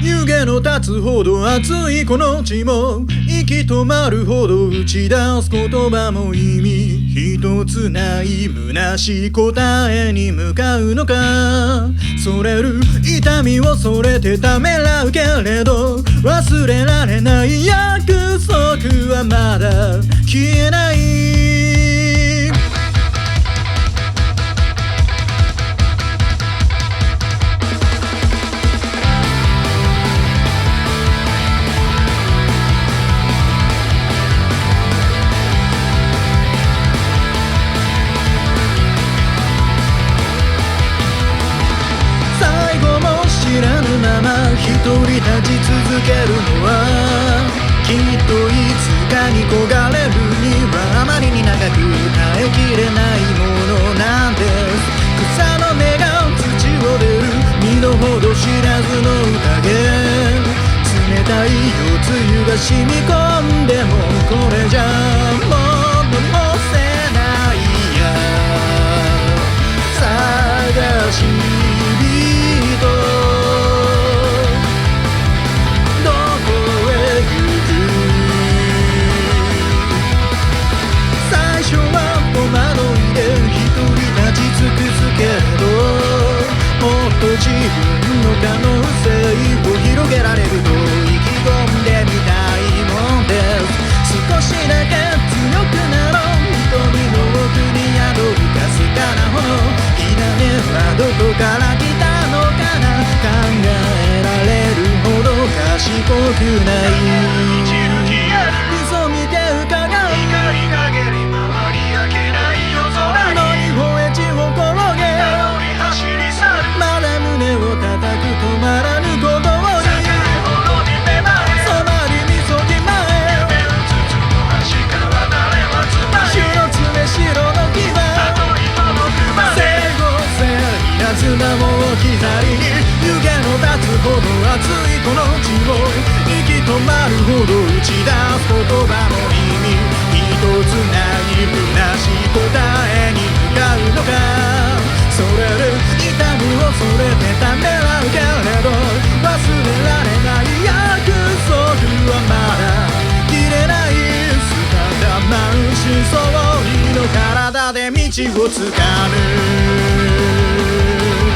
湯気の立つほど熱いこの地も息止まるほど打ち出す言葉も意味一つない虚しい答えに向かうのかそれる痛みを恐れてためらうけれど忘れられない約束はまだ消えない知らぬまま一人立ち続けるのはきっといつかに焦がれるにはあまりに長く耐えきれないものなんです草の根が土を出る身の程知らずの宴冷たい夜露が染み込んでもこれじゃもう残せないや探し人自分の可能性を広げられると意気込んでみたいもんです少しだけ強くなろう瞳の奥に宿るかすかな炎火種はどこから来たのかな考えられるほど賢くない嘘見て伺う光陰り回り明けない夜空に乗り吠え地を転げ走り去るまだ胸を叩く止まらぬ鼓動に染まりみそぎ前白爪白の牙整合性いらずなもう刻りに湯気の立つほど熱いこの地を息止まるほど打ち出す言葉の意味一つない虚しい答えに向かうのかそれる痛みを恐れてためらうけれど忘れられない約束はまだ切れない姿満身創痍の体で道をつかむ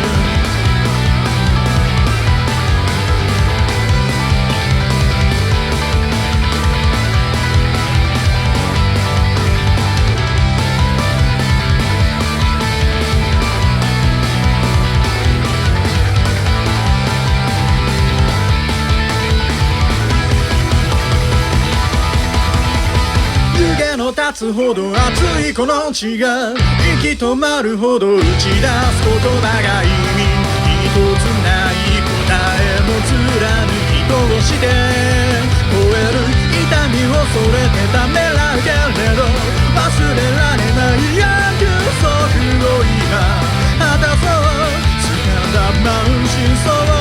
立つほど熱いこの血が息止まるほど打ち出す言葉が意味一つない答えも貫き通して超える痛みを恐れてためらうけれど忘れられない約束を今果たそう掴んだ満身創痍